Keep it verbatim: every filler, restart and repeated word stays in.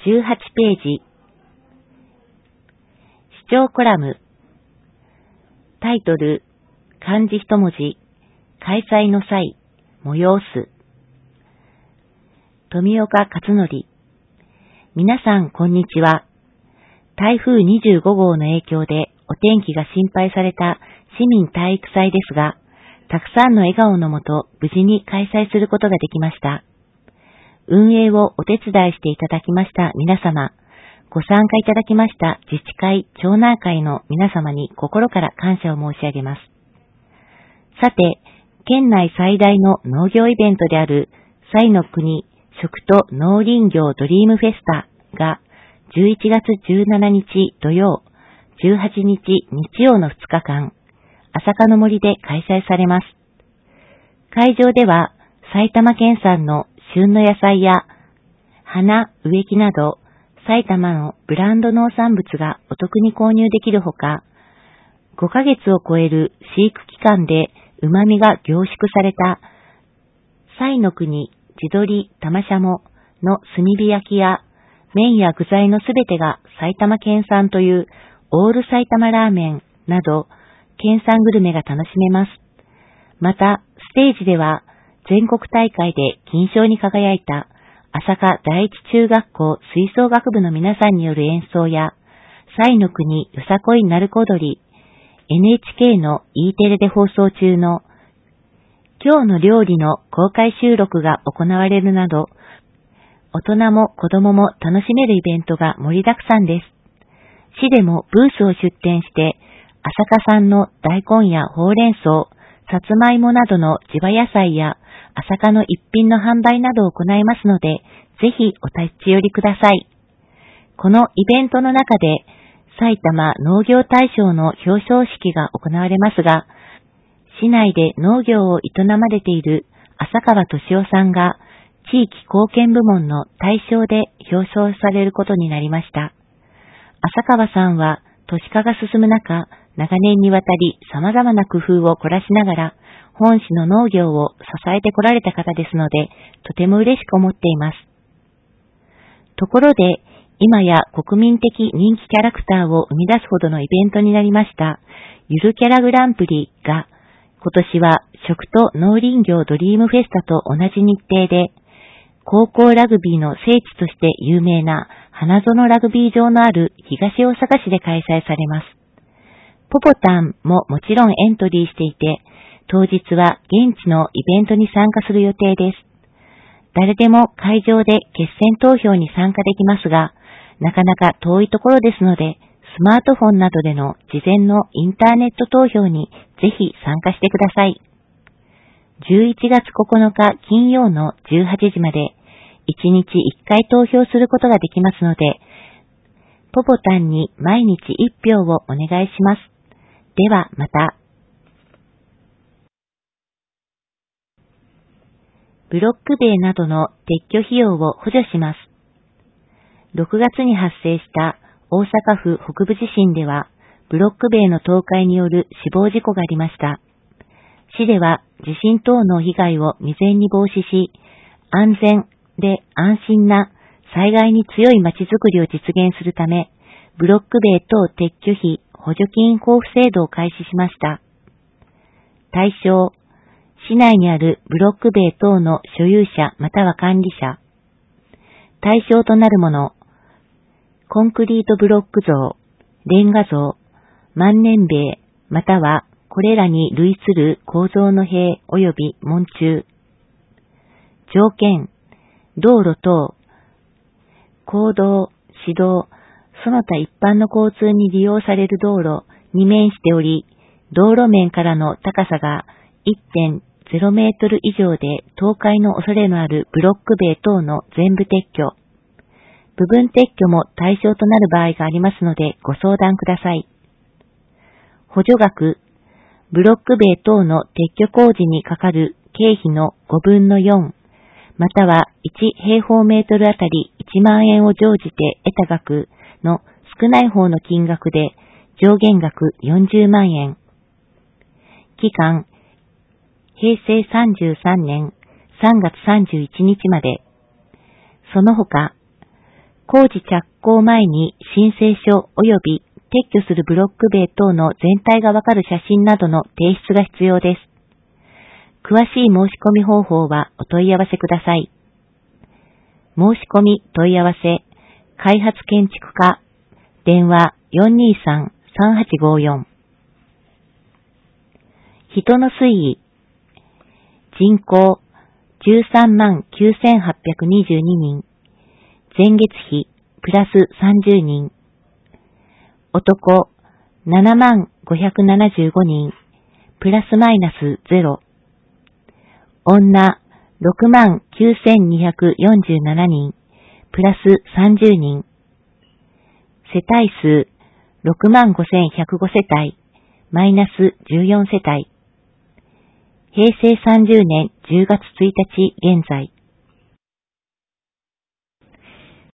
じゅうはちページ。視聴コラム。タイトル、漢字一文字、開催の際、催す。富岡勝則。皆さん、こんにちは。台風にじゅうごごうの影響でお天気が心配された市民体育祭ですが、たくさんの笑顔のもと無事に開催することができました。運営をお手伝いしていただきました皆様、ご参加いただきました自治会、町内会の皆様に心から感謝を申し上げます。さて、県内最大の農業イベントである彩の国食と農林業ドリームフェスタがじゅういちがつじゅうしちにち土曜、じゅうはちにち日曜のふつかかん、朝霞の森で開催されます。会場では埼玉県産の旬の野菜や花、植木など埼玉のブランド農産物がお得に購入できるほか、ごかげつを超える飼育期間で旨味が凝縮された彩の国地鶏玉しゃもの炭火焼きや麺や具材のすべてが埼玉県産というオール埼玉ラーメンなど県産グルメが楽しめます。また、ステージでは全国大会で金賞に輝いた朝霞第一中学校吹奏楽部の皆さんによる演奏や彩の国よさこい鳴子踊り、エヌエイチケー の E テレで放送中の今日の料理の公開収録が行われるなど、大人も子供も楽しめるイベントが盛りだくさんです。市でもブースを出展して、朝霞産の大根やほうれん草、さつまいもなどの地場野菜や朝霞の一品の販売などを行いますので、ぜひお立ち寄りください。このイベントの中で、埼玉農業大賞の表彰式が行われますが、市内で農業を営まれている浅川俊夫さんが地域貢献部門の大賞で表彰されることになりました。浅川さんは都市化が進む中、長年にわたり様々な工夫を凝らしながら本市の農業を支えてこられた方ですので、とても嬉しく思っています。ところで、今や国民的人気キャラクターを生み出すほどのイベントになりましたゆるキャラグランプリが今年は食と農林業ドリームフェスタと同じ日程で、高校ラグビーの聖地として有名な花園ラグビー場のある東大阪市で開催されます。ポポタンももちろんエントリーしていて、当日は現地のイベントに参加する予定です。誰でも会場で決選投票に参加できますが、なかなか遠いところですので、スマートフォンなどでの事前のインターネット投票にぜひ参加してください。じゅういちがつここのか金曜のじゅうはちじまでいちにちいっかい投票することができますので、ポポタンに毎日いっぴょうをお願いします。ではまた。ブロック塀などの撤去費用を補助します。ろくがつに発生した大阪府北部地震では、ブロック塀の倒壊による死亡事故がありました。市では地震等の被害を未然に防止し、安全で安心な災害に強いまちづくりを実現するため、ブロック塀等撤去費補助金交付制度を開始しました。対象、市内にあるブロック塀等の所有者または管理者。対象となるもの、コンクリートブロック像、レンガ像、万年塀、またはこれらに類する構造の塀及び門柱。条件、道路等、公道、市道、その他一般の交通に利用される道路に面しており、道路面からの高さが いってんゼロ メートル以上で倒壊の恐れのあるブロック塀等の全部撤去。部分撤去も対象となる場合がありますのでご相談ください。補助額、ブロック塀等の撤去工事にかかる経費のごぶんのよん、またはいち平方メートルあたりいちまんえんを乗じて得た額の少ない方の金額で上限額よんじゅうまんえん。期間、へいせいさんじゅうさんねんさんがつさんじゅういちにちまで。その他、 工事着工前に申請書及び撤去するブロック塀等の全体がわかる写真などの提出が必要です。詳しい申し込み方法はお問い合わせください。申し込み問い合わせ、開発建築課、電話 よんにーさん さんはちごよん。人の推移、人口じゅうさんまんきゅうせんはっぴゃくにじゅうににん、前月比プラスさんじゅうにん、男ななまんごひゃくななじゅうごにん、プラスマイナスゼロ、女ろくまんきゅうせんにひゃくよんじゅうななにん、プラスさんじゅうにん、世帯数ろくまんごせんひゃくご世帯、マイナスじゅうよん世帯、平成さんじゅうねんじゅうがつついたち現在、